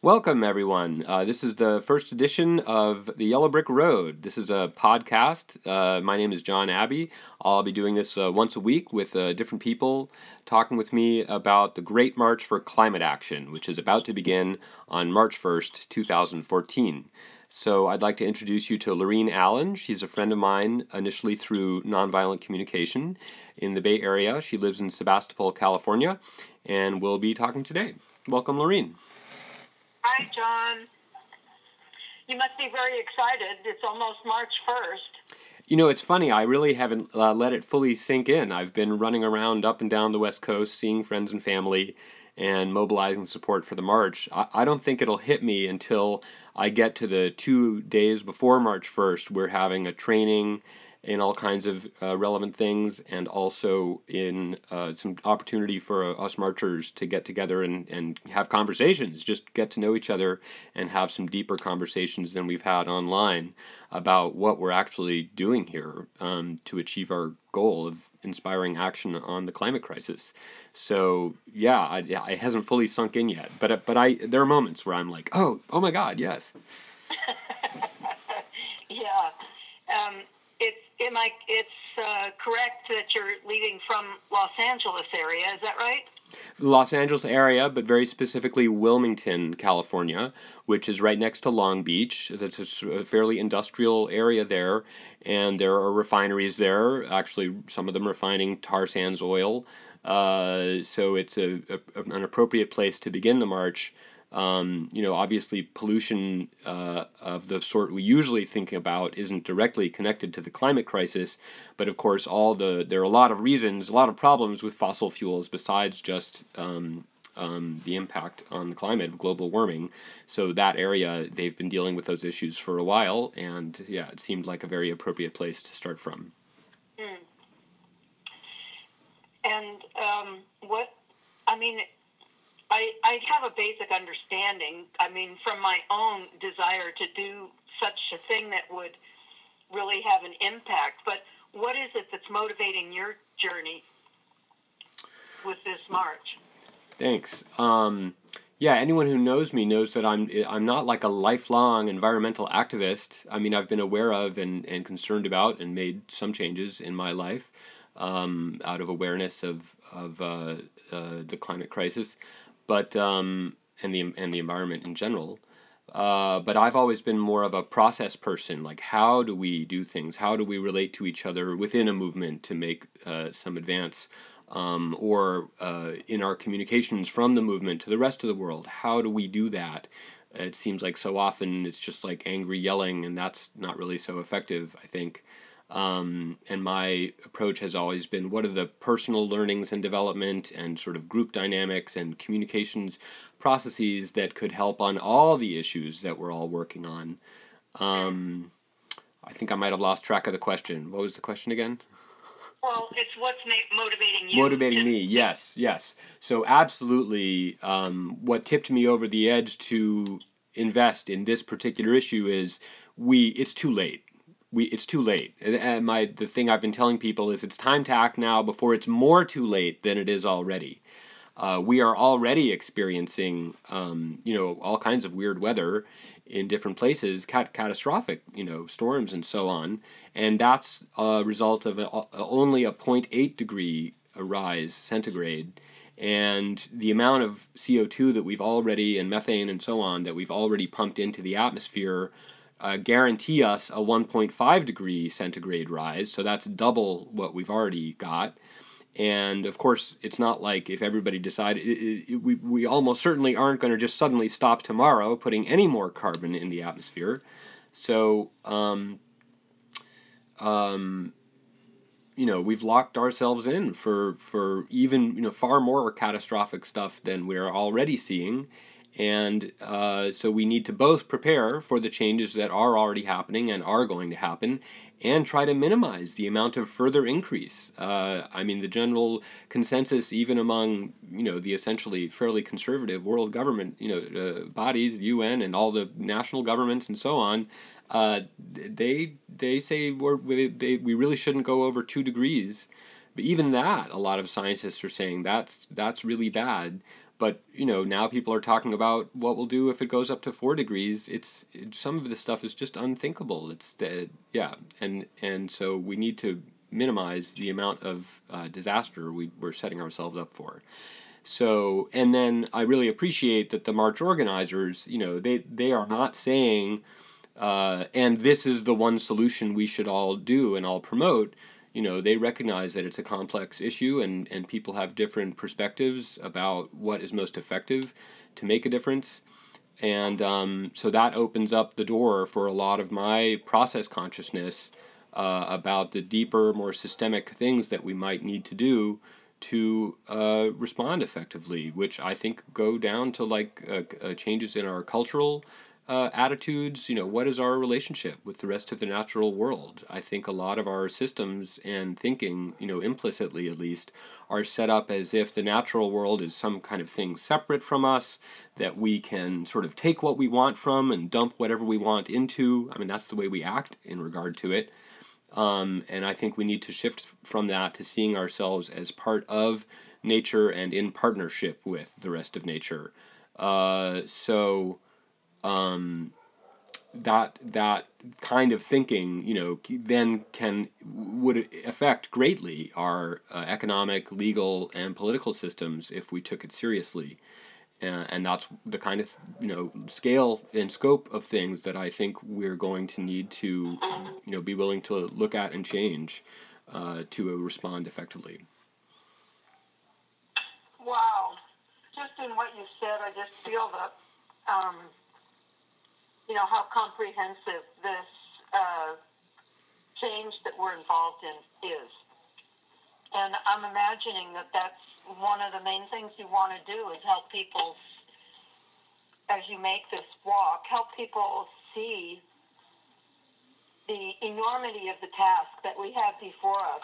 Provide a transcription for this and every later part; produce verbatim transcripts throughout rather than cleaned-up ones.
Welcome, everyone. Uh, this is the first edition of The Yellow Brick Road. This is a podcast. Uh, my name is John Abbey. I'll be doing this uh, once a week with uh, different people talking with me about the Great March for Climate Action, which is about to begin on March first, two thousand fourteen. So I'd like to introduce you to Laureen Allen. She's a friend of mine initially through Nonviolent Communication in the Bay Area. She lives in Sebastopol, California, and we'll be talking today. Welcome, Laureen. Hi, John. You must be very excited. It's almost March first. You know, it's funny. I really haven't uh, let it fully sink in. I've been running around up and down the West Coast, seeing friends and family, and mobilizing support for the march. I, I don't think it'll hit me until I get to the two days before March first. We're having a training in all kinds of uh, relevant things, and also in uh, some opportunity for uh, us marchers to get together and, and have conversations, just get to know each other and have some deeper conversations than we've had online about what we're actually doing here um, to achieve our goal of inspiring action on the climate crisis. So yeah, I, it hasn't fully sunk in yet, but but I there are moments where I'm like, oh, oh my God, yes. yeah. Um, it's am I, it's uh, correct that you're leaving from Los Angeles area, is that right? Los Angeles area, but very specifically Wilmington, California, which is right next to Long Beach. That's a fairly industrial area there, and there are refineries there. Actually, some of them refining tar sands oil. Uh, so it's a, a an appropriate place to begin the march. Um, you know, obviously pollution uh, of the sort we usually think about isn't directly connected to the climate crisis, but of course, all the there are a lot of reasons, a lot of problems with fossil fuels besides just um, um, the impact on the climate of global warming. So that area, they've been dealing with those issues for a while, and yeah, it seemed like a very appropriate place to start from. Mm. And um, what I mean. I, I have a basic understanding, I mean, from my own desire to do such a thing that would really have an impact. But what is it that's motivating your journey with this march? Thanks. Um, yeah, anyone who knows me knows that I'm I'm not like a lifelong environmental activist. I mean, I've been aware of and, and concerned about and made some changes in my life um, out of awareness of of uh, uh, the climate crisis, but um, and the and the environment in general. Uh, but I've always been more of a process person. Like, how do we do things? How do we relate to each other within a movement to make uh, some advance? Um, or uh, in our communications from the movement to the rest of the world, how do we do that? It seems like so often it's just like angry yelling, and that's not really so effective, I think. Um, and my approach has always been, what are the personal learnings and development and sort of group dynamics and communications processes that could help on all the issues that we're all working on? Um, I think I might have lost track of the question. What was the question again? Well, it's what's ma- motivating you. Motivating to- me, yes, yes. So absolutely, um, what tipped me over the edge to invest in this particular issue is we. It's too late. We. It's too late. And, and my the thing I've been telling people is it's time to act now before it's more too late than it is already. Uh, we are already experiencing, um, you know, all kinds of weird weather in different places, cat- catastrophic, you know, storms and so on, and that's a result of a, a, only a zero point eight degree rise centigrade, and the amount of C O two that we've already and methane and so on that we've already pumped into the atmosphere uh, guarantee us a one point five degree centigrade rise. So that's double what we've already got. And of course, it's not like if everybody decided, it, it, we, we almost certainly aren't going to just suddenly stop tomorrow putting any more carbon in the atmosphere. So, um, um, you know, we've locked ourselves in for, for even, you know, far more catastrophic stuff than we're already seeing. And uh, so we need to both prepare for the changes that are already happening and are going to happen, and try to minimize the amount of further increase. Uh, I mean, the general consensus, even among you know the essentially fairly conservative world government you know uh, bodies, U N and all the national governments and so on, uh, they they say we're, we they, we really shouldn't go over two degrees. But even that, a lot of scientists are saying that's that's really bad. But you know, now people are talking about what we'll do if it goes up to four degrees. It's it, some of this stuff is just unthinkable. It's the, yeah, and and so we need to minimize the amount of uh, disaster we, we're setting ourselves up for. So, and then I really appreciate that the march organizers, you know, they they are not saying, uh, and this is the one solution we should all do and all promote. You know, they recognize that it's a complex issue, and, and people have different perspectives about what is most effective to make a difference. And um, so that opens up the door for a lot of my process consciousness uh, about the deeper, more systemic things that we might need to do to uh, respond effectively, which I think go down to like uh, uh, changes in our cultural uh, attitudes. You know, what is our relationship with the rest of the natural world? I think a lot of our systems and thinking, you know, implicitly at least, are set up as if the natural world is some kind of thing separate from us that we can sort of take what we want from and dump whatever we want into. I mean, that's the way we act in regard to it. Um, and I think we need to shift from that to seeing ourselves as part of nature and in partnership with the rest of nature. Uh, so um, that that kind of thinking, you know, then can would affect greatly our uh, economic, legal, and political systems if we took it seriously. Uh, and that's the kind of, you know, scale and scope of things that I think we're going to need to, you know, be willing to look at and change uh, to uh, respond effectively. Wow. Just in what you said, I just feel that, um, you know, how comprehensive this uh, change that we're involved in is. And I'm imagining that that's one of the main things you want to do is help people, as you make this walk, help people see the enormity of the task that we have before us.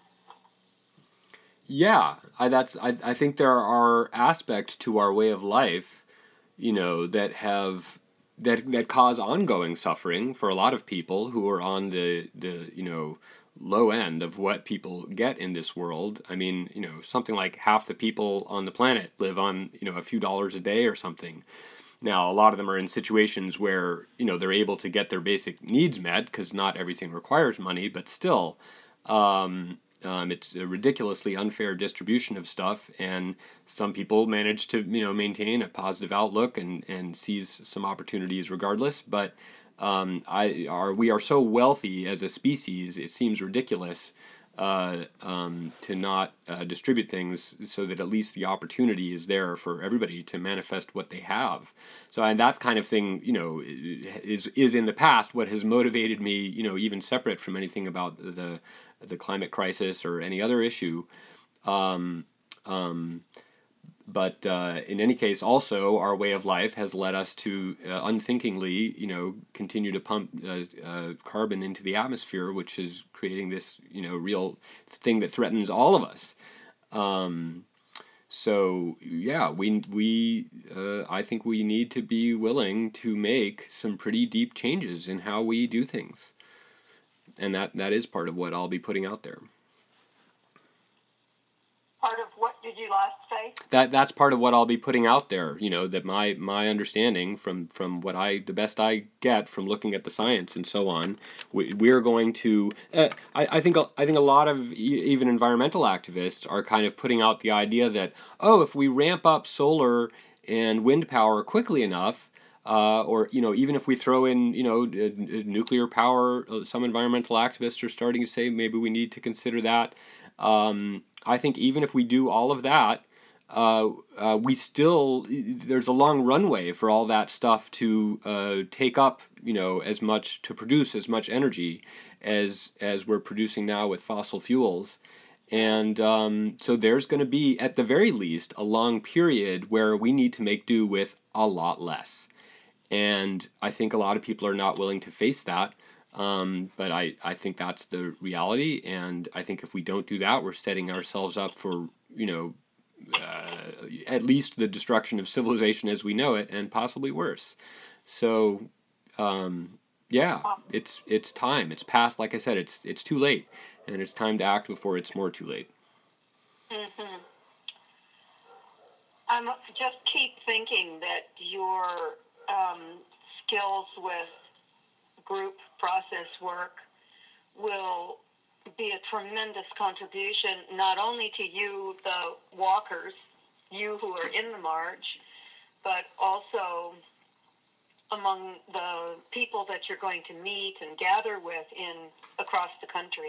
Yeah, I, that's I, I think there are aspects to our way of life, you know, that have that that cause ongoing suffering for a lot of people who are on the the you know low end of what people get in this world. I mean, you know, something like half the people on the planet live on, you know, a few dollars a day or something. Now, a lot of them are in situations where, you know, they're able to get their basic needs met because not everything requires money, but still, um, um, it's a ridiculously unfair distribution of stuff, and some people manage to, you know, maintain a positive outlook and, and seize some opportunities regardless. But um, I are we are so wealthy as a species, it seems ridiculous uh, um, to not uh, distribute things so that at least the opportunity is there for everybody to manifest what they have. So, and that kind of thing, you know, is is in the past what has motivated me, you know, even separate from anything about the the climate crisis or any other issue. Um, um, but uh, in any case, also our way of life has led us to uh, unthinkingly, you know, continue to pump uh, uh, carbon into the atmosphere, which is creating this, you know, real thing that threatens all of us. Um, so yeah, we we uh, I think we need to be willing to make some pretty deep changes in how we do things, and that that is part of what I'll be putting out there. Part of what did you last say? That that's part of what I'll be putting out there. You know, that my my understanding from from what I the best I get from looking at the science and so on. We, we're going to. Uh, I I think I think a lot of even environmental activists are kind of putting out the idea that, oh, if we ramp up solar and wind power quickly enough. Uh, or you know, even if we throw in you know uh, nuclear power, uh, some environmental activists are starting to say maybe we need to consider that. Um, I think even if we do all of that, uh, uh, we still there's a long runway for all that stuff to uh, take up, you know, as much to produce as much energy as as we're producing now with fossil fuels. And um, so there's going to be, at the very least, a long period where we need to make do with a lot less. And I think a lot of people are not willing to face that. Um, but I, I think that's the reality. And I think if we don't do that, we're setting ourselves up for, you know, uh, at least the destruction of civilization as we know it, and possibly worse. So, um, yeah, it's it's time. It's past. Like I said, it's it's too late, and it's time to act before it's more too late. Mm-hmm. I I'm just keep thinking that your um, skills with group process work will be a tremendous contribution, not only to you, the walkers, you who are in the march, but also among the people that you're going to meet and gather with in across the country.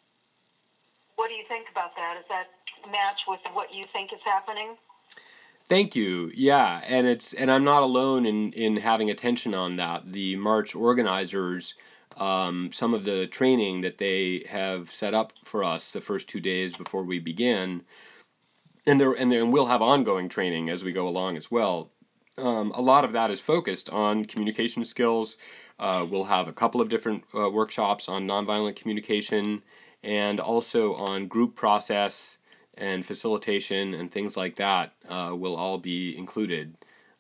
What do you think about that? Does that match with what you think is happening? Thank you. Yeah, and it's and I'm not alone in in having attention on that. The march organizers, um, some of the training that they have set up for us the first two days before we begin, and there and there and we'll have ongoing training as we go along as well. Um, a lot of that is focused on communication skills. Uh, we'll have a couple of different uh, workshops on nonviolent communication, and also on group process and facilitation and things like that uh, will all be included.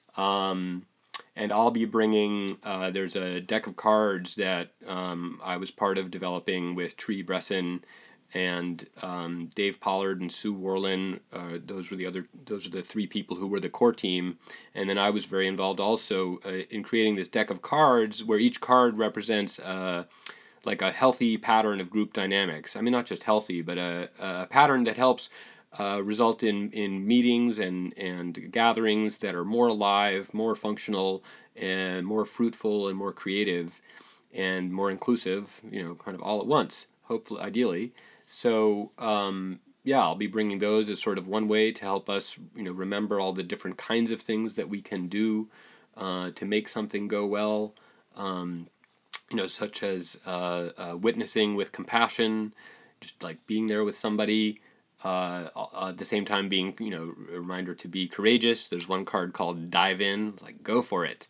Um, and I'll be bringing, uh, there's a deck of cards that um, I was part of developing with Tree Bresson and um, Dave Pollard and Sue Worlin. Uh, those were the other, those are the three people who were the core team. And then I was very involved also uh, in creating this deck of cards where each card represents uh, like a healthy pattern of group dynamics. I mean, not just healthy, but a, a pattern that helps uh, result in, in meetings and, and gatherings that are more alive, more functional, and more fruitful and more creative and more inclusive, you know, kind of all at once, hopefully, ideally. So, um, yeah, I'll be bringing those as sort of one way to help us, you know, remember all the different kinds of things that we can do uh, to make something go well. Um, you know, such as uh, uh, witnessing with compassion, just like being there with somebody. Uh, uh, at the same time, being, you know, a reminder to be courageous. There's one card called Dive In, like go for it.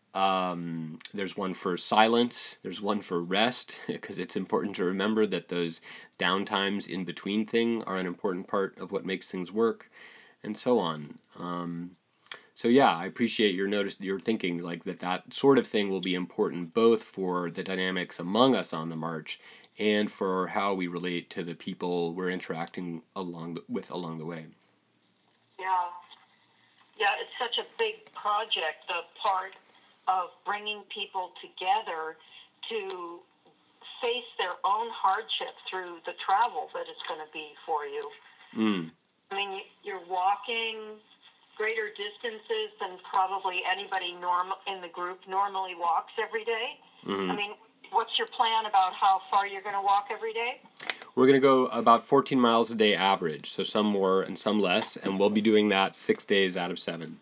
Um, there's one for silence. There's one for rest, because it's important to remember that those downtimes in between thing are an important part of what makes things work, and so on. Um, so yeah, I appreciate your notice, your thinking like that. That sort of thing will be important both for the dynamics among us on the march and for how we relate to the people we're interacting along the, with along the way. Yeah, yeah, it's such a big project. The part of bringing people together to face their own hardship through the travel that it's going to be for you. Mm. I mean, you're walking greater distances than probably anybody norm in the group normally walks every day. Mm-hmm. I mean, what's your plan about how far you're going to walk every day? We're going to go about fourteen miles a day average, so some more and some less, and we'll be doing that six days out of seven.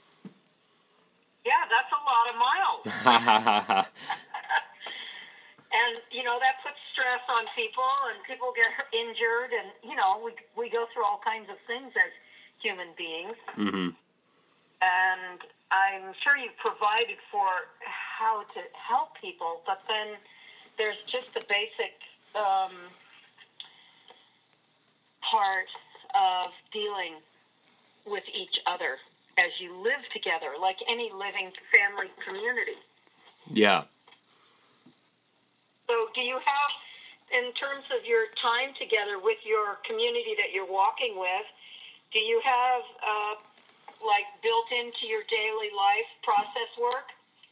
Yeah, that's a lot of miles. And, you know, that puts stress on people, and people get injured, and, you know, we we go through all kinds of things as human beings. Mm-hmm. And I'm sure you've provided for how to help people, but then there's just the basic um, part of dealing with each other as you live together, like any living family community. Yeah. So do you have, in terms of your time together with your community that you're walking with, do you have, uh, like, built into your daily life process work?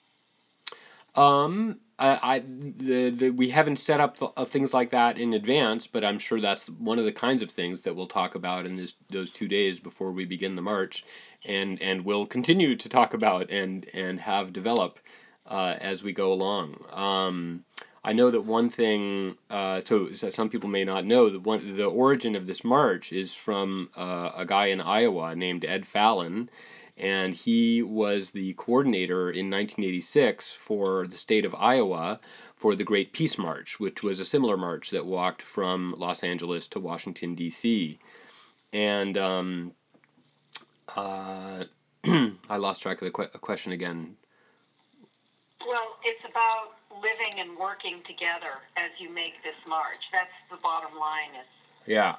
Um, I, I the, the we haven't set up the, uh, things like that in advance, but I'm sure that's one of the kinds of things that we'll talk about in this those two days before we begin the march, and and we'll continue to talk about and and have develop uh, as we go along. Um, I know that one thing. Uh, so, so some people may not know that one the origin of this march is from uh, a guy in Iowa named Ed Fallon, and he was the coordinator in nineteen eighty-six for the state of Iowa for the Great Peace March, which was a similar march that walked from Los Angeles to Washington, D C. And um, uh, I lost track of the que- question again. Well, it's about living and working together as you make this march. That's the bottom line. Is Yeah.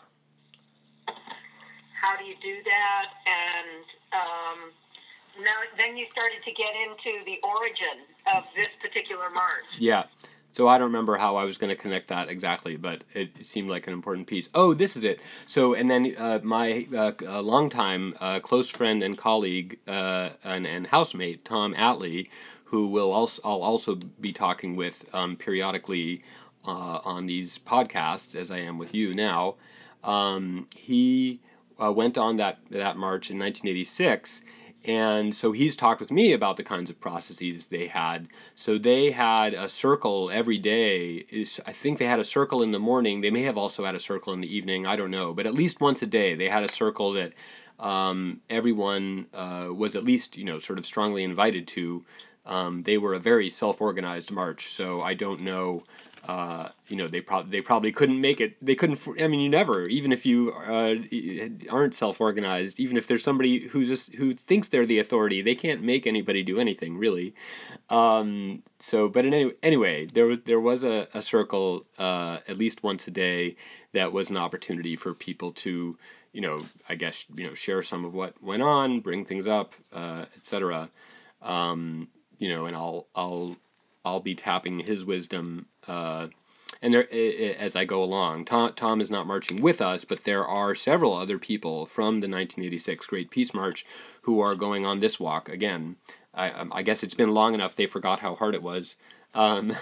how do you do that? And um, now, then you started to get into the origin of this particular march. Yeah. So I don't remember how I was going to connect that exactly, but it, it seemed like an important piece. Oh, this is it. So, and then uh, my uh, uh, longtime uh, close friend and colleague uh, and, and housemate, Tom Atlee, who will also I'll also be talking with um, periodically uh, on these podcasts, as I am with you now. Um, he uh, went on that that march in nineteen eighty-six. And so he's talked with me about the kinds of processes they had. So they had a circle every day. I think they had a circle in the morning. They may have also had a circle in the evening. I don't know. But at least once a day, they had a circle that um, everyone uh, was at least, you know, sort of strongly invited to. Um, they were a very self-organized march. So I don't know. Uh, you know, they probably they probably couldn't make it. They couldn't. I mean, you never, even if you uh, aren't self-organized, even if there's somebody who's just who thinks they're the authority, they can't make anybody do anything really. Um, so, but in any, anyway, there there was a, a circle uh, at least once a day that was an opportunity for people to, you know, I guess you know, share some of what went on, bring things up, uh, et cetera. Um, you know, and I'll I'll I'll be tapping his wisdom. Uh, and there, as I go along, Tom, Tom is not marching with us, but there are several other people from the nineteen eighty-six Great Peace March who are going on this walk again. I, um, I guess it's been long enough they forgot how hard it was. Um,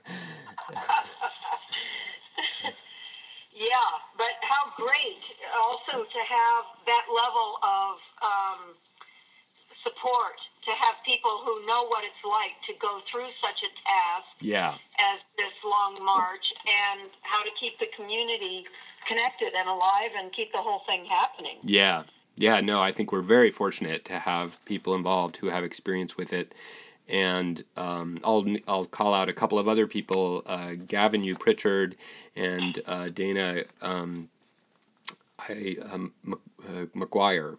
Yeah, but how great also to have that level of um, support, to have people who know what it's like to go through such a task yeah. as this long march, and how to keep the community connected and alive and keep the whole thing happening. Yeah. Yeah, no, I think we're very fortunate to have people involved who have experience with it. And um, I'll I'll call out a couple of other people, uh, Gavin U. Pritchard and uh, Dana um, I, um, uh, McGuire.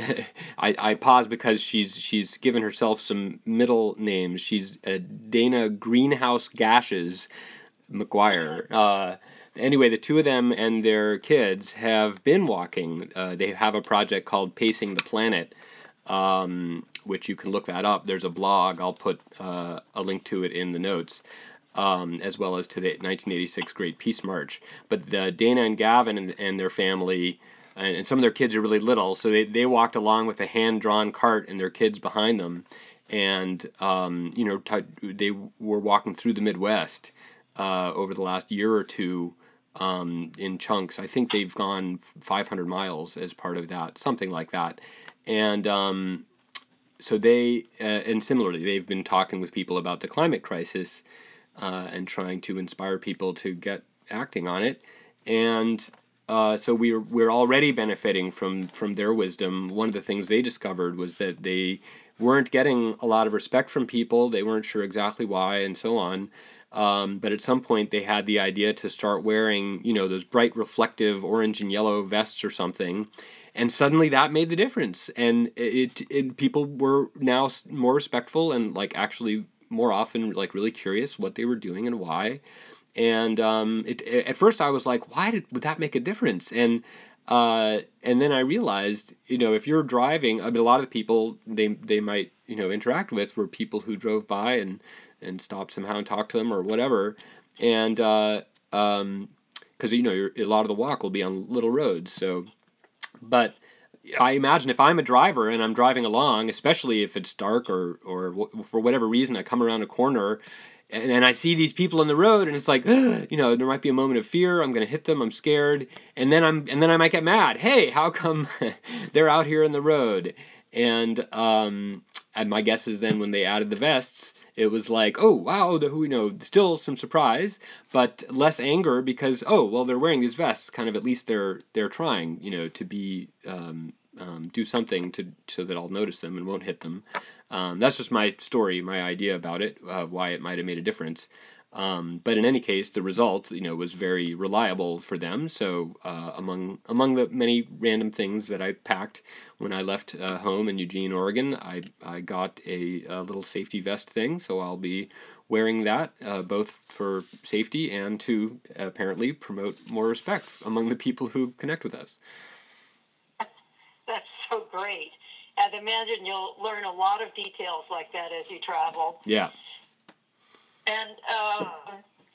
I, I pause because she's she's given herself some middle names. She's uh, Dana Greenhouse Gashes McGuire. Uh, anyway, the two of them and their kids have been walking. Uh, they have a project called Pacing the Planet, um, which you can look that up. There's a blog. I'll put uh, a link to it in the notes. Um, as well as to the nineteen eighty-six Great Peace March. But the Dana and Gavin and, and their family, and, and some of their kids are really little, so they, they walked along with a hand-drawn cart and their kids behind them. And, um, you know, t- they were walking through the Midwest uh, over the last year or two um, in chunks. I think they've gone five hundred miles as part of that, something like that. And um, so they, uh, and similarly, they've been talking with people about the climate crisis uh, and trying to inspire people to get acting on it. And uh, so we're we're already benefiting from from their wisdom. One of the things they discovered was that they weren't getting a lot of respect from people. They weren't sure exactly why, and so on. Um, but at some point, they had the idea to start wearing, you know, those bright, reflective orange and yellow vests or something. And suddenly that made the difference, and it, it people were now more respectful and like actually more often like really curious what they were doing and why. And um, it, at first I was like, why did, would that make a difference? And uh, and then I realized, you know, if you're driving, I mean, a lot of the people they they might you know interact with were people who drove by and and stopped somehow and talked to them or whatever. And uh, um, because you know you're, a lot of the walk will be on little roads, so but I imagine if I'm a driver and I'm driving along, especially if it's dark or or w- for whatever reason I come around a corner and, and I see these people in the road and it's like you know there might be a moment of fear. I'm going to hit them. I'm scared, and then I'm and then I might get mad. Hey, how come they're out here in the road? And um, and my guess is then when they added the vests, it was like, oh wow, the, you know, still some surprise, but less anger because oh well, they're wearing these vests. Kind of at least they're they're trying, you know, to be um, um, do something to so that I'll notice them and won't hit them. Um, that's just my story, my idea about it, uh, why it might have made a difference. Um, but in any case, the result, you know, was very reliable for them. So uh, among among the many random things that I packed when I left uh, home in Eugene, Oregon, I I got a, a little safety vest thing. So I'll be wearing that uh, both for safety and to apparently promote more respect among the people who connect with us. That's so great. I'd imagine you'll learn a lot of details like that as you travel. Yeah. And uh,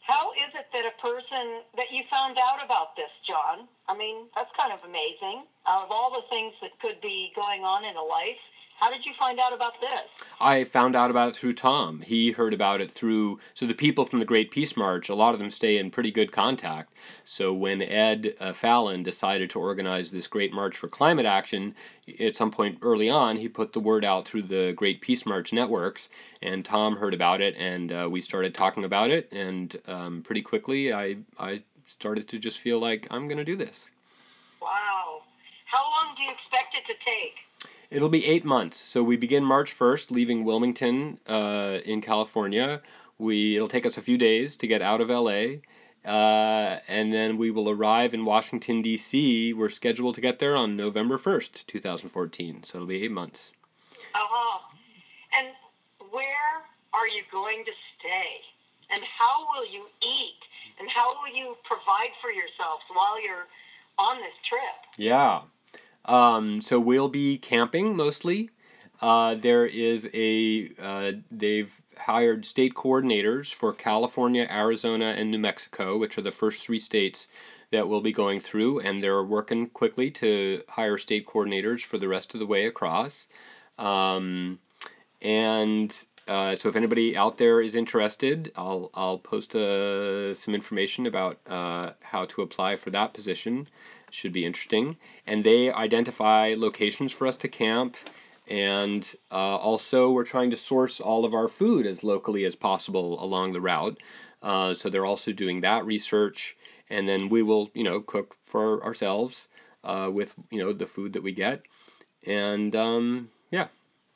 How is it that a person, that you found out about this, John? I mean, that's kind of amazing. Out of all the things that could be going on in a life, how did you find out about this? I found out about it through Tom. He heard about it through, so the people from the Great Peace March, a lot of them stay in pretty good contact. So when Ed uh, Fallon decided to organize this Great March for Climate Action, at some point early on, he put the word out through the Great Peace March networks, and Tom heard about it, and uh, we started talking about it, and um, pretty quickly I, I started to just feel like I'm going to do this. Wow. How long do you expect it to take? It'll be eight months. So we begin March first, leaving Wilmington uh, in California. We It'll take us a few days to get out of L A, uh, and then we will arrive in Washington D C. We're scheduled to get there on November first, two thousand fourteen. So it'll be eight months. Uh huh. And where are you going to stay? And how will you eat? And how will you provide for yourselves while you're on this trip? Yeah. Um, so we'll be camping mostly. Uh, there is a uh, they've hired state coordinators for California, Arizona, and New Mexico, which are the first three states that we'll be going through, and they're working quickly to hire state coordinators for the rest of the way across. Um, and uh, so if anybody out there is interested, I'll I'll post uh, some information about uh, how to apply for that position. Should be interesting. And they identify locations for us to camp, and uh, also we're trying to source all of our food as locally as possible along the route. Uh, so they're also doing that research, and then we will, you know, cook for ourselves uh, with, you know, the food that we get, and um, yeah.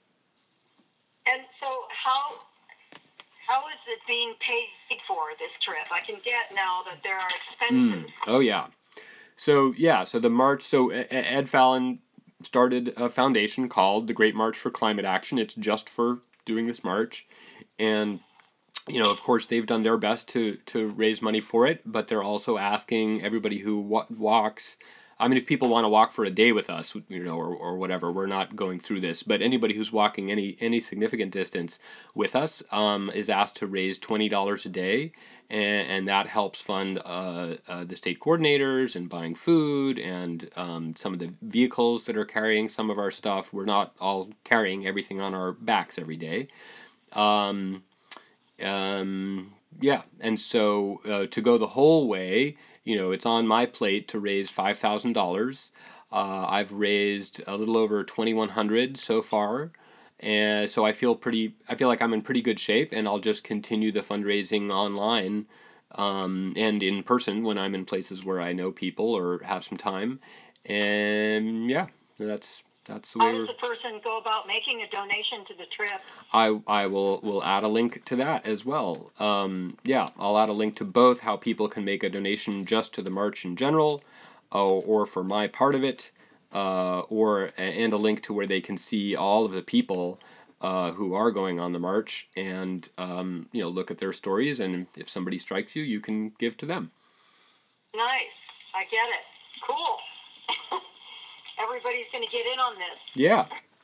And so, how how is it being paid for this trip? I can get now that there are expenses. Mm. Oh yeah. So yeah, so the march. So Ed Fallon started a foundation called the Great March for Climate Action. It's just for doing this march, and you know, of course, they've done their best to to raise money for it, but they're also asking everybody who wa- walks. I mean, if people want to walk for a day with us, you know, or, or whatever, we're not going through this. But anybody who's walking any any significant distance with us um, is asked to raise twenty dollars a day, and, and that helps fund uh, uh, the state coordinators and buying food and um, some of the vehicles that are carrying some of our stuff. We're not all carrying everything on our backs every day. Um, um, yeah, and so uh, to go the whole way, you know, it's on my plate to raise five thousand dollars. Uh, I've raised a little over twenty one hundred so far, and so I feel pretty. I feel like I'm in pretty good shape, and I'll just continue the fundraising online um, and in person when I'm in places where I know people or have some time. And yeah, that's that's the way How does we're. a person go about making a donation to the trip? I, I will will add a link to that as well. Um, yeah, I'll add a link to both how people can make a donation just to the march in general, uh, or for my part of it, uh, or and a link to where they can see all of the people uh, who are going on the march and um, you know, look at their stories, and if somebody strikes you, you can give to them. Nice. I get it. Cool. Everybody's going to get in on this. Yeah.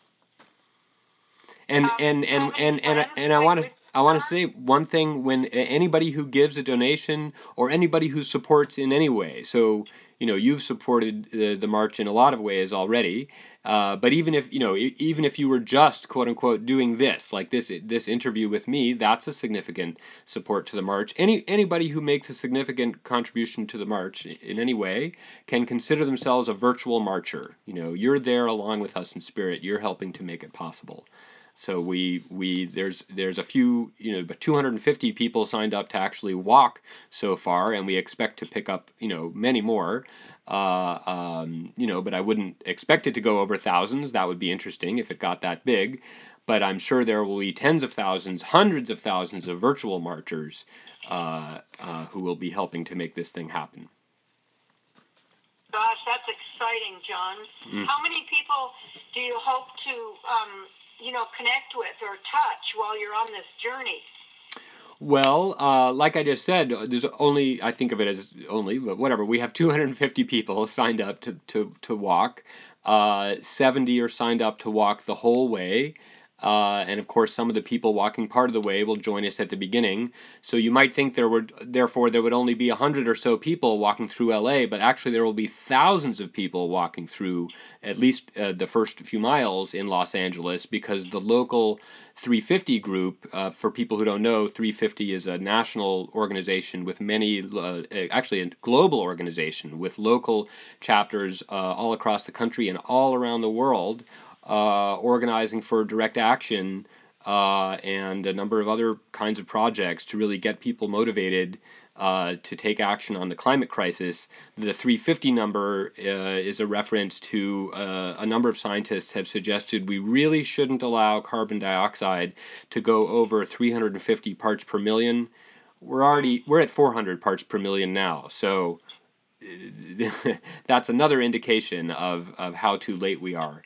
And Um, and and have any and and, friends and I going want to with I want to summer? say one thing: when anybody who gives a donation or anybody who supports in any way, so you know, you've supported the, the march in a lot of ways already, uh, but even if you know e- even if you were just quote unquote doing this, like this this interview with me, that's a significant support to the march. Any anybody who makes a significant contribution to the march in any way can consider themselves a virtual marcher. You know, you're there along with us in spirit. You're helping to make it possible. So we we there's there's a few, you know, but two hundred fifty people signed up to actually walk so far, and we expect to pick up, you know, many more. Uh, um, you know, but I wouldn't expect it to go over thousands. That would be interesting if it got that big. But I'm sure there will be tens of thousands, hundreds of thousands of virtual marchers uh, uh, who will be helping to make this thing happen. Gosh, that's exciting, John. Mm. How many people do you hope to, um, you know, connect with or touch while you're on this journey? Well, uh, like I just said, there's only, I think of it as only, but whatever. We have two hundred fifty people signed up to, to, to walk. Uh, seventy are signed up to walk the whole way. Uh, and of course, some of the people walking part of the way will join us at the beginning. So you might think there would, therefore, there would only be a hundred or so people walking through L A, but actually there will be thousands of people walking through at least uh, the first few miles in Los Angeles, because the local three fifty group, uh, for people who don't know, three fifty is a national organization with many, uh, actually a global organization with local chapters uh, all across the country and all around the world, uh, organizing for direct action uh, and a number of other kinds of projects to really get people motivated uh, to take action on the climate crisis. The three fifty number uh, is a reference to uh, a number of scientists have suggested we really shouldn't allow carbon dioxide to go over three hundred fifty parts per million. We're already we're at four hundred parts per million now, so that's another indication of, of how too late we are.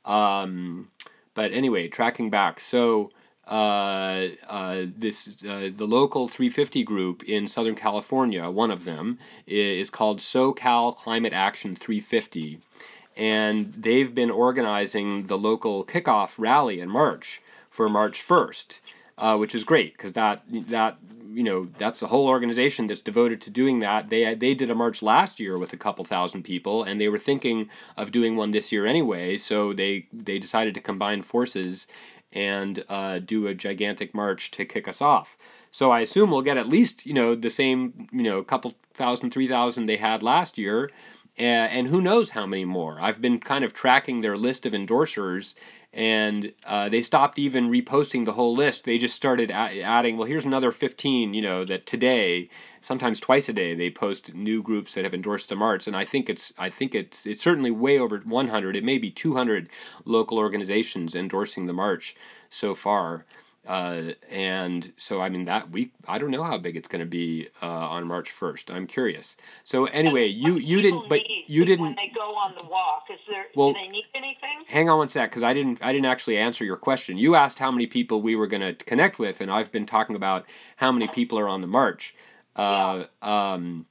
Um, but anyway, tracking back, so uh, uh, this uh, the local three fifty group in Southern California, one of them is called SoCal Climate Action three fifty, and they've been organizing the local kickoff rally and march for March first, uh, which is great because that that you know that's a whole organization that's devoted to doing that. They they did a march last year with a couple thousand people, and they were thinking of doing one this year anyway. So they they decided to combine forces and uh, do a gigantic march to kick us off. So I assume we'll get at least you know the same you know couple thousand, three thousand they had last year, and, and who knows how many more. I've been kind of tracking their list of endorsers, and uh, they stopped even reposting the whole list. They just started a- adding, well, here's another fifteen, you know, that today, sometimes twice a day, they post new groups that have endorsed the march. And I think it's, I think it's, it's certainly way over one hundred. It may be two hundred local organizations endorsing the march so far. Uh, and so, I mean, that week, I don't know how big it's going to be uh, on March first. I'm curious. So anyway, you you didn't, but you didn't. When they go on the walk, is there? Well, do they need anything? Hang on one sec, because I didn't I didn't actually answer your question. You asked how many people we were going to connect with, and I've been talking about how many people are on the march. Uh, um,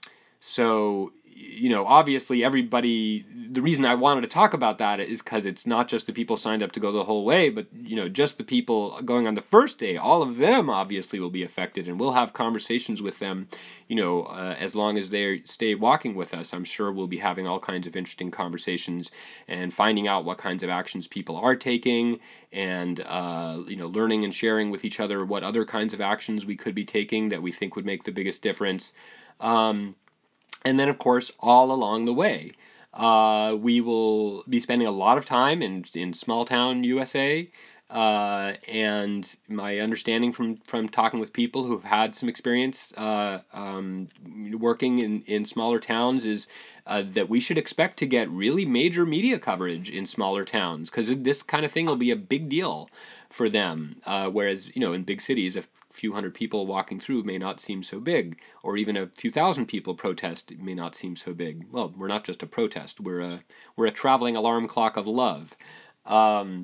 so you know, obviously, everybody. The reason I wanted to talk about that is because it's not just the people signed up to go the whole way, but you know, just the people going on the first day. All of them obviously will be affected, and we'll have conversations with them. You know, uh, as long as they stay walking with us, I'm sure we'll be having all kinds of interesting conversations and finding out what kinds of actions people are taking, and uh, you know, learning and sharing with each other what other kinds of actions we could be taking that we think would make the biggest difference. Um, and then, of course, all along the way, uh, we will be spending a lot of time in in small town U S A. Uh, and my understanding from, from talking with people who've had some experience uh, um, working in, in smaller towns is uh, that we should expect to get really major media coverage in smaller towns, because this kind of thing will be a big deal for them. Uh, whereas, you know, in big cities, a few hundred people walking through may not seem so big, or even a few thousand people protest may not seem so big. Well, we're not just a protest; we're a we're a traveling alarm clock of love. Um,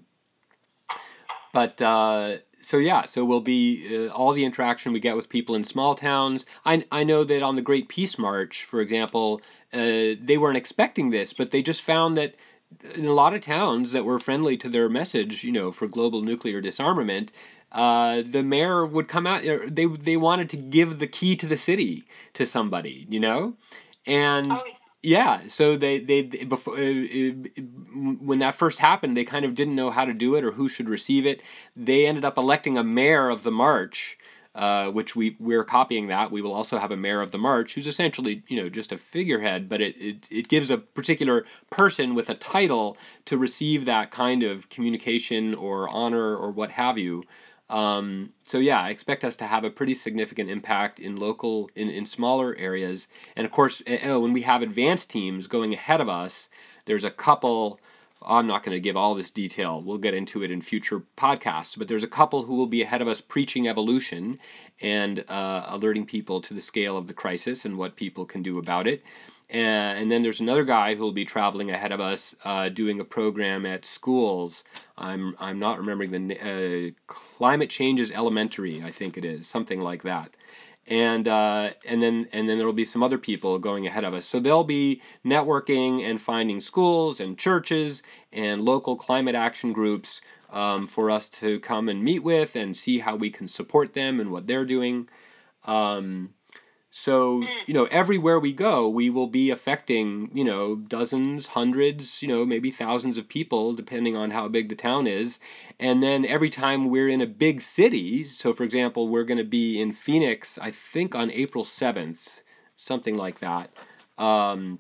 but uh, so yeah, so we'll be uh, all the interaction we get with people in small towns. I I know that on the Great Peace March, for example, uh, they weren't expecting this, but they just found that in a lot of towns that were friendly to their message, you know, for global nuclear disarmament, uh, the mayor would come out. They they wanted to give the key to the city to somebody, you know, and Oh, yeah, so they they, they before uh, uh, when that first happened, they kind of didn't know how to do it or who should receive it. They ended up electing a mayor of the march, uh, which we we're copying that. We will also have a mayor of the march who's essentially, you know, just a figurehead, but it, it it gives a particular person with a title to receive that kind of communication or honor or what have you. Um, so yeah, I expect us to have a pretty significant impact in local in, in smaller areas. And of course, uh, when we have advanced teams going ahead of us, there's a couple. I'm not going to give all this detail. We'll get into it in future podcasts. But there's a couple who will be ahead of us preaching evolution and uh, alerting people to the scale of the crisis and what people can do about it. And, and then there's another guy who will be traveling ahead of us, uh, doing a program at schools. I'm I'm not remembering the uh, Climate Change is Elementary, I think it is, something like that. And uh, and then and then there will be some other people going ahead of us. So they'll be networking and finding schools and churches and local climate action groups um, for us to come and meet with and see how we can support them and what they're doing. Um, so, you know, everywhere we go, we will be affecting, you know, dozens, hundreds, you know, maybe thousands of people, depending on how big the town is. And then every time we're in a big city, so for example, we're going to be in Phoenix, I think on April seventh, something like that. Um,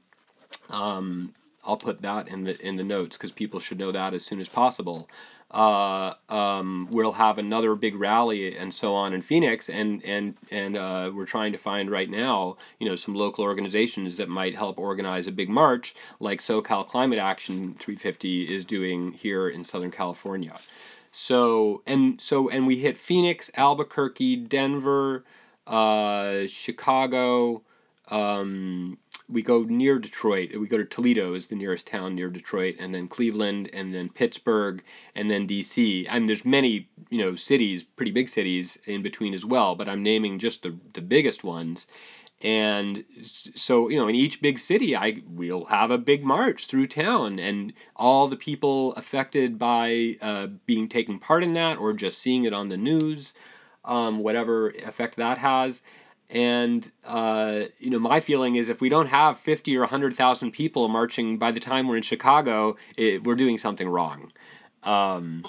um, I'll put that in the in the notes because people should know that as soon as possible. Uh, um, we'll have another big rally and so on in Phoenix, and and and uh, we're trying to find right now, you know, some local organizations that might help organize a big march, like SoCal Climate Action three fifty is doing here in Southern California. So and so and we hit Phoenix, Albuquerque, Denver, uh, Chicago. Um, we go near Detroit. We go to Toledo is the nearest town near Detroit, and then Cleveland, and then Pittsburgh, and then D C. And there's many, you know, cities, pretty big cities in between as well. But I'm naming just the the biggest ones. And so, you know, in each big city, I we'll have a big march through town, and all the people affected by uh, being taking part in that, or just seeing it on the news, um, whatever effect that has. And uh, you know, my feeling is if we don't have fifty or a hundred thousand people marching by the time we're in Chicago, it, we're doing something wrong. Um,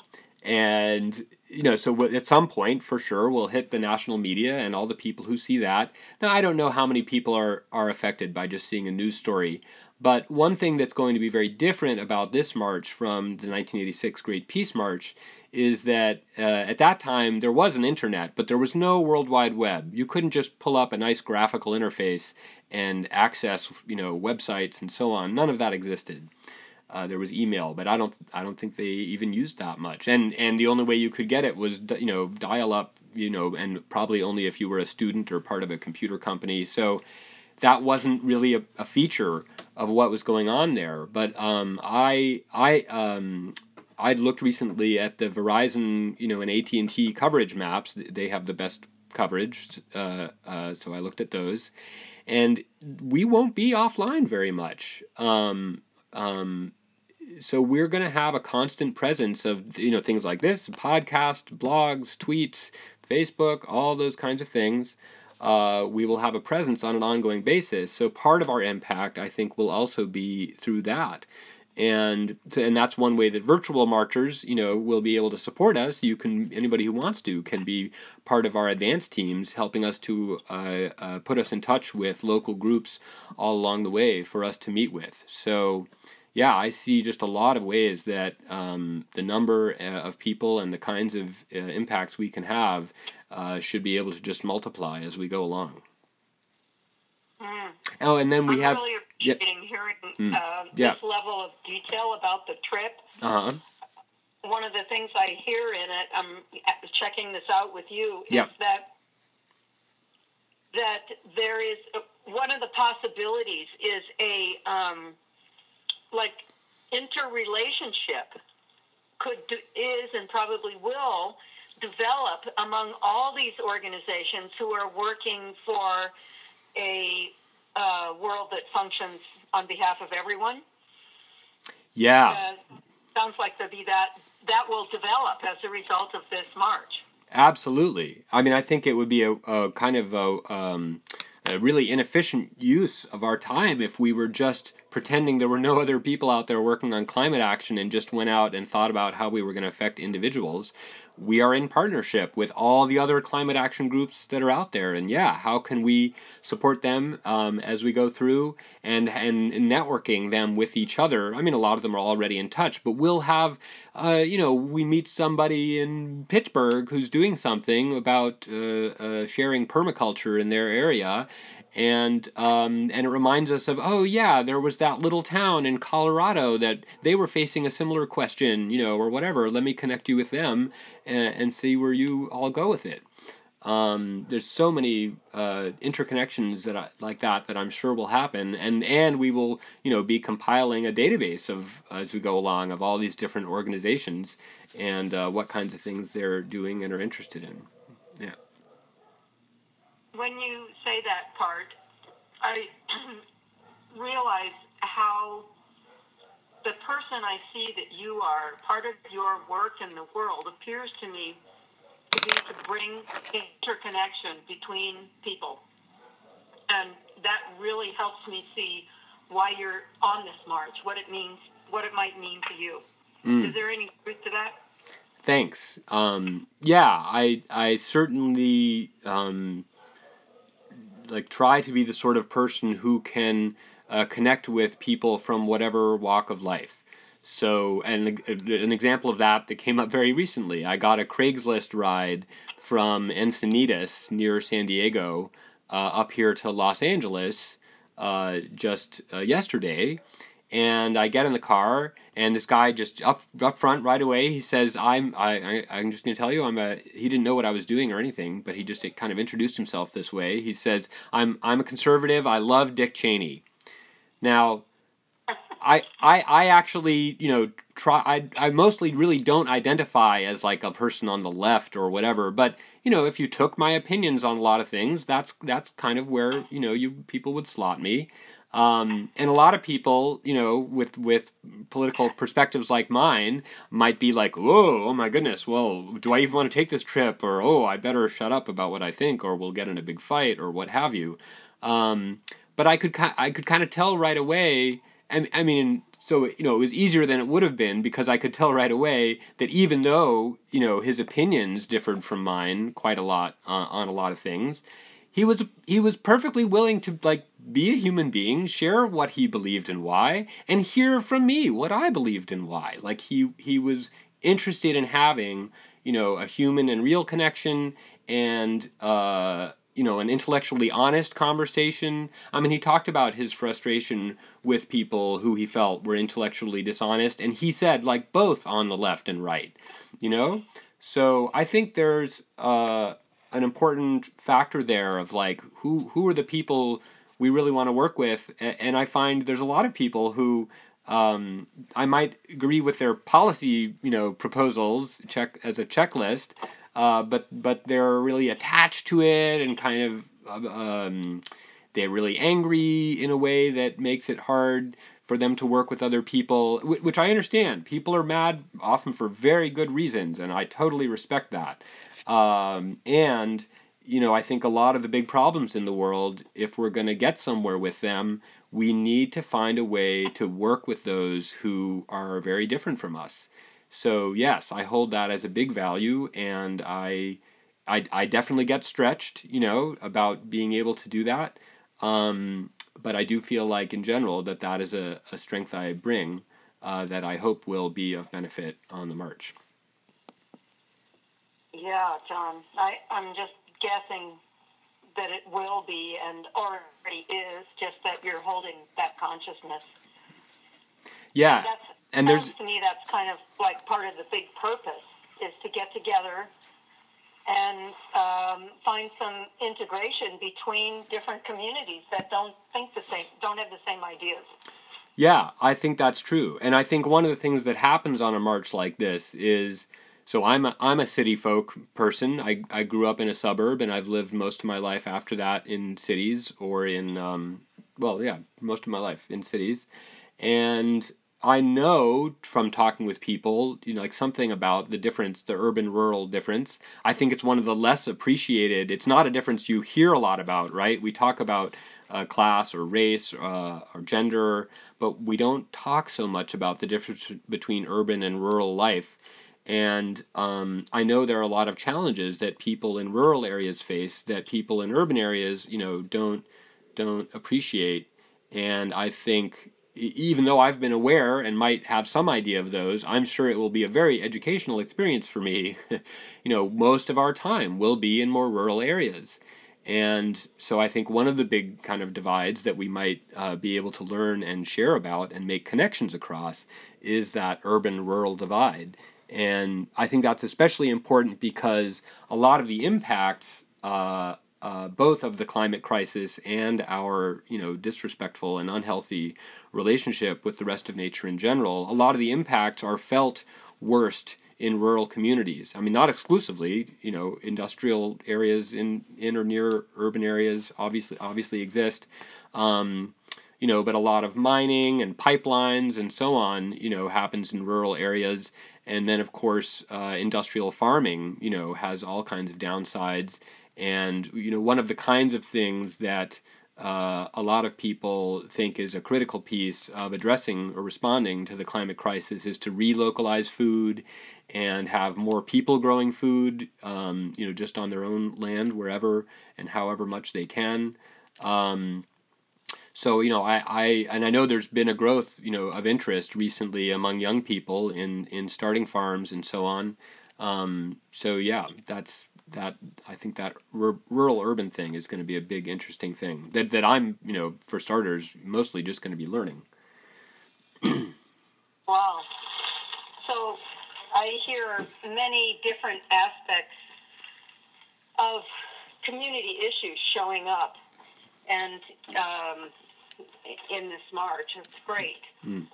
and you know, so at some point, for sure, we'll hit the national media and all the people who see that. Now, I don't know how many people are are affected by just seeing a news story, but one thing that's going to be very different about this march from the nineteen eighty-six Great Peace March is that uh, at that time there was an internet, but there was no World Wide Web. You couldn't just pull up a nice graphical interface and access, you know, websites and so on. None of that existed. Uh, there was email, but I don't I don't think they even used that much. And and the only way you could get it was, you know, dial up, you know, and probably only if you were a student or part of a computer company. So that wasn't really a, a feature of what was going on there. But um, I I um, I'd looked recently at the Verizon, you know, and A T and T coverage maps. They have the best coverage, uh, uh, so I looked at those, and we won't be offline very much. Um, um, so we're going to have a constant presence of, you know, things like this, podcast, blogs, tweets, Facebook, all those kinds of things. Uh, we will have a presence on an ongoing basis. So part of our impact, I think, will also be through that. And to, and that's one way that virtual marchers, you know, will be able to support us. You can, anybody who wants to can be part of our advanced teams, helping us to uh, uh, put us in touch with local groups all along the way for us to meet with. So yeah, I see just a lot of ways that um, the number uh, of people and the kinds of uh, impacts we can have uh, should be able to just multiply as we go along. Mm. Oh, and then we I'm have really yeah, appreciating hearing mm, uh, yeah, this level of detail about the trip. uh huh, One of the things I hear in it, I'm checking this out with you, is yeah, that that there is one of the possibilities is a um, like interrelationship could do, is and probably will develop among all these organizations who are working for a uh, world that functions on behalf of everyone. yeah. Uh, sounds like there'll be that that will develop as a result of this march. Absolutely. I mean, I think it would be a, a kind of a, um, a really inefficient use of our time if we were just pretending there were no other people out there working on climate action and just went out and thought about how we were going to affect individuals. We are in partnership with all the other climate action groups that are out there, and yeah, how can we support them um, as we go through and and networking them with each other? I mean, a lot of them are already in touch, but we'll have, uh, you know, we meet somebody in Pittsburgh who's doing something about uh, uh, sharing permaculture in their area, and um, and it reminds us of, oh yeah, there was that little town in Colorado that they were facing a similar question, you know, or whatever. Let me connect you with them and, and see where you all go with it. Um, there's so many uh, interconnections that I, like that that I'm sure will happen, and and we will, you know, be compiling a database of as we go along of all these different organizations and uh, what kinds of things they're doing and are interested in. Yeah. When you say that part, I realize how the person I see that you are, part of your work in the world, appears to me to be to bring interconnection between people. And that really helps me see why you're on this march, what it means, what it might mean to you. Mm. Is there any truth to that? Thanks. Um, yeah, I I certainly um, like try to be the sort of person who can uh, connect with people from whatever walk of life. So, and an example of that that came up very recently, I got a Craigslist ride from Encinitas near San Diego uh, up here to Los Angeles uh, just uh, yesterday. And I get in the car, and this guy just up up front right away, he says, "I'm I, I I'm just going to tell you, I'm a." He didn't know what I was doing or anything, but he just it kind of introduced himself this way. He says, "I'm I'm a conservative. I love Dick Cheney." Now, I, I, I actually, you know, try. I, I mostly really don't identify as like a person on the left or whatever. But you know, if you took my opinions on a lot of things, that's that's kind of where you know you people would slot me. Um, and a lot of people, you know, with with political perspectives like mine, might be like, "Whoa, oh my goodness! Well, do I even want to take this trip?" Or, "Oh, I better shut up about what I think, or we'll get in a big fight, or what have you." Um, but I could I could kind of tell right away. I, I mean, so you know, it was easier than it would have been because I could tell right away that even though you know his opinions differed from mine quite a lot uh, on a lot of things, he was he was perfectly willing to like be a human being, share what he believed and why, and hear from me what I believed and why. Like he he was interested in having you know a human and real connection and. Uh, you know, an intellectually honest conversation. I mean, he talked about his frustration with people who he felt were intellectually dishonest, and he said, like, both on the left and right, you know? So I think there's uh, an important factor there of, like, who, who are the people we really want to work with, and I find there's a lot of people who um, I might agree with their policy, you know, proposals check as a checklist, uh, but but they're really attached to it and kind of um, they're really angry in a way that makes it hard for them to work with other people, which I understand. People are mad often for very good reasons, and I totally respect that. Um, and you know, I think a lot of the big problems in the world, if we're going to get somewhere with them, we need to find a way to work with those who are very different from us. So yes, I hold that as a big value, and I, I, I definitely get stretched, you know, about being able to do that. Um, but I do feel like, in general, that that is a, a strength I bring uh, that I hope will be of benefit on the march. Yeah, John, I, I'm just guessing that it will be and already is, just that you're holding that consciousness. Yeah, and, that's, and there's to me that's kind of like part of the big purpose is to get together and um, find some integration between different communities that don't think the same, don't have the same ideas. Yeah, I think that's true, and I think one of the things that happens on a march like this is. So I'm a, I'm a city folk person. I, I grew up in a suburb, and I've lived most of my life after that in cities or in, um, well, yeah, most of my life in cities. And I know from talking with people, you know, like something about the difference, the urban-rural difference. I think it's one of the less appreciated. It's not a difference you hear a lot about, right? We talk about uh, class or race uh, or gender, but we don't talk so much about the difference between urban and rural life. And um, I know there are a lot of challenges that people in rural areas face that people in urban areas, you know, don't don't appreciate. And I think even though I've been aware and might have some idea of those, I'm sure it will be a very educational experience for me. You know, most of our time will be in more rural areas. And so I think one of the big kind of divides that we might uh, be able to learn and share about and make connections across is that urban-rural divide. And I think that's especially important because a lot of the impacts, uh, uh, both of the climate crisis and our, you know, disrespectful and unhealthy relationship with the rest of nature in general, a lot of the impacts are felt worst in rural communities. I mean, not exclusively. You know, industrial areas in in or near urban areas obviously obviously exist. Um, you know, but a lot of mining and pipelines and so on, you know, happens in rural areas. And then, of course, uh, industrial farming, you know, has all kinds of downsides. And, you know, one of the kinds of things that uh, a lot of people think is a critical piece of addressing or responding to the climate crisis is to relocalize food and have more people growing food, um, you know, just on their own land, wherever and however much they can. Um, so you know, I, I and I know there's been a growth, you know, of interest recently among young people in in starting farms and so on. Um, so yeah, that's that. I think that r- rural urban thing is going to be a big interesting thing that that I'm, you know, for starters, mostly just going to be learning. Wow. So I hear many different aspects of community issues showing up, and um, in this march, it's great. Mm.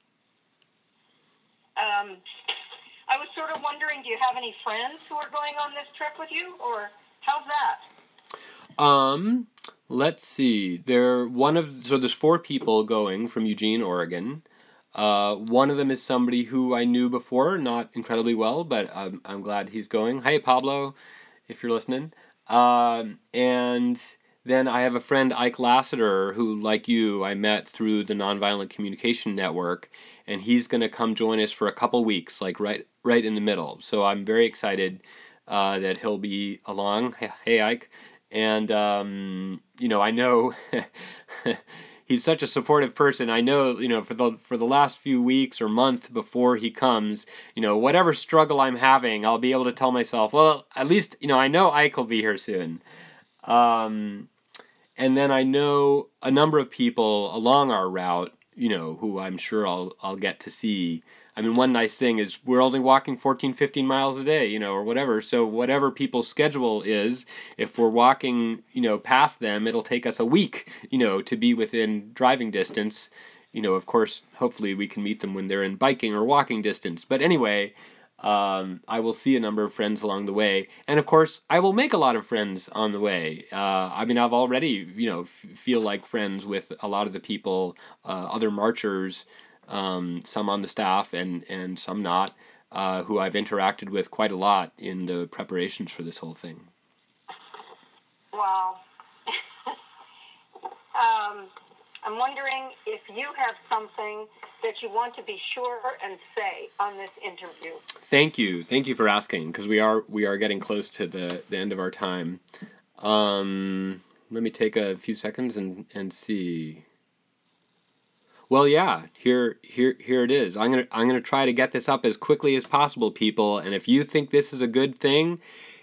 Um, I was sort of wondering, do you have any friends who are going on this trip with you, or how's that? Um, let's see. There one of so there's four people going from Eugene, Oregon. Uh, one of them is somebody who I knew before, not incredibly well, but I'm, I'm glad he's going. Hey, Pablo, if you're listening. Um, and then I have a friend, Ike Lassiter, who, like you, I met through the Nonviolent Communication Network, and he's going to come join us for a couple weeks, like right right in the middle. So I'm very excited uh, that he'll be along. Hey, Ike. And, um, you know, I know he's such a supportive person. I know, you know, for the for the last few weeks or month before he comes, you know, whatever struggle I'm having, I'll be able to tell myself, well, at least, you know, I know Ike will be here soon. Um, and then I know a number of people along our route, you know, who I'm sure I'll I'll get to see. I mean, one nice thing is we're only walking fourteen, fifteen miles a day, you know, or whatever. So whatever people's schedule is, if we're walking, you know, past them, it'll take us a week, you know, to be within driving distance. You know, of course, hopefully we can meet them when they're in biking or walking distance. But anyway, um, I will see a number of friends along the way, and of course, I will make a lot of friends on the way. Uh, I mean, I've already, you know, f- feel like friends with a lot of the people, uh, other marchers, um, some on the staff and and some not, uh, who I've interacted with quite a lot in the preparations for this whole thing. Wow. um, I'm wondering if you have something that you want to be sure and say on this interview. Thank you, thank you for asking, because we are we are getting close to the, the end of our time. Um, let me take a few seconds and, and see. Well, yeah, here here here it is. I'm going to I'm going to try to get this up as quickly as possible, people, and if you think this is a good thing,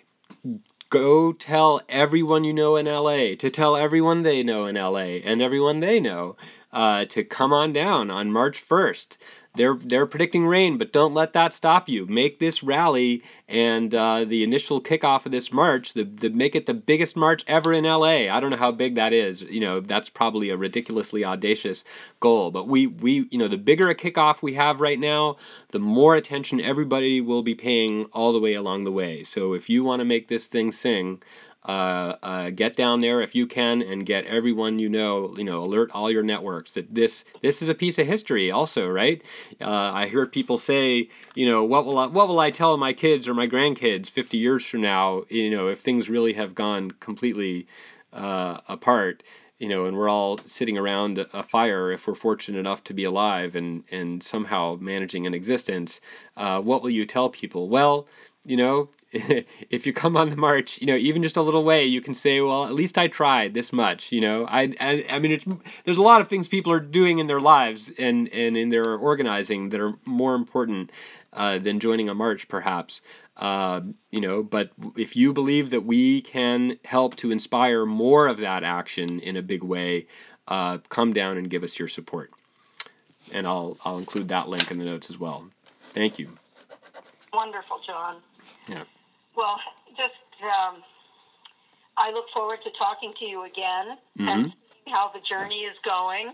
go tell everyone you know in L A, to tell everyone they know in L A, and everyone they know uh, to come on down on March first. They're they're predicting rain, but don't let that stop you. Make this rally and uh, the initial kickoff of this march, the, the make it the biggest march ever in L A. I don't know how big that is. You know, that's probably a ridiculously audacious goal. But we we you know the bigger a kickoff we have right now, the more attention everybody will be paying all the way along the way. So if you want to make this thing sing, uh, uh, get down there if you can and get everyone you know, you know, alert all your networks that this this is a piece of history also, right? Uh, I hear people say, you know, what will I, what will I tell my kids or my grandkids fifty years from now, you know, if things really have gone completely uh, apart, you know, and we're all sitting around a fire if we're fortunate enough to be alive and, and somehow managing an existence, uh, what will you tell people? Well, you know, if you come on the march, you know, even just a little way, you can say, well, at least I tried this much, you know. I, I, I mean, it's, there's a lot of things people are doing in their lives and, and in their organizing that are more important uh, than joining a march, perhaps. Uh, you know, but if you believe that we can help to inspire more of that action in a big way, uh, come down and give us your support. And I'll I'll include that link in the notes as well. Thank you. Wonderful, John. Yeah. Well, just um, I look forward to talking to you again mm-hmm. and seeing how the journey is going.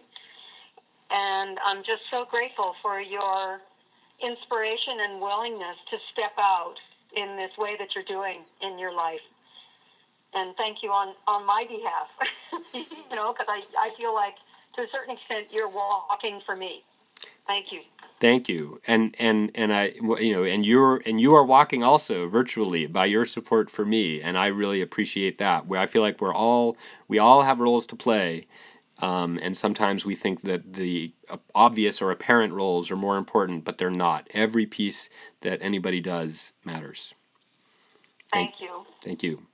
And I'm just so grateful for your inspiration and willingness to step out in this way that you're doing in your life. And thank you on, on my behalf, you know, because I, I feel like to a certain extent, you're walking for me. Thank you. Thank you, and and and I, you know, and you're and you are walking also virtually by your support for me, and I really appreciate that. Where I feel like we're all we all have roles to play, um, and sometimes we think that the obvious or apparent roles are more important, but they're not. Every piece that anybody does matters. Thank, thank you. Thank you.